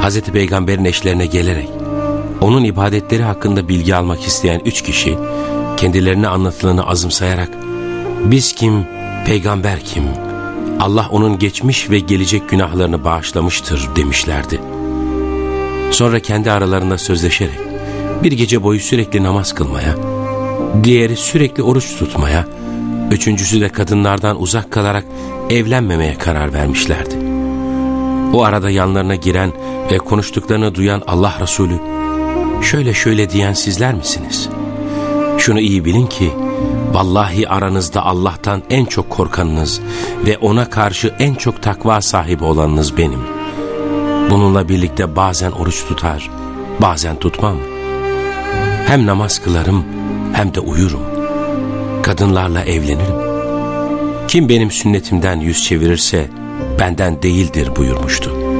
Hazreti Peygamber'in eşlerine gelerek onun ibadetleri hakkında bilgi almak isteyen 3 kişi kendilerine anlatılanı azımsayarak "Biz kim, peygamber kim? Allah onun geçmiş ve gelecek günahlarını bağışlamıştır" demişlerdi. Sonra kendi aralarında sözleşerek bir gece boyu sürekli namaz kılmaya, diğeri sürekli oruç tutmaya, üçüncüsü de kadınlardan uzak kalarak evlenmemeye karar vermişlerdi. O arada yanlarına giren ve konuştuklarını duyan Allah Resulü, "Şöyle şöyle diyen sizler misiniz? Şunu iyi bilin ki, vallahi aranızda Allah'tan en çok korkanınız ve ona karşı en çok takva sahibi olanınız benim. Bununla birlikte bazen oruç tutar, bazen tutmam. Hem namaz kılarım hem de uyurum. Kadınlarla evlenirim. Kim benim sünnetimden yüz çevirirse benden değildir" buyurmuştu.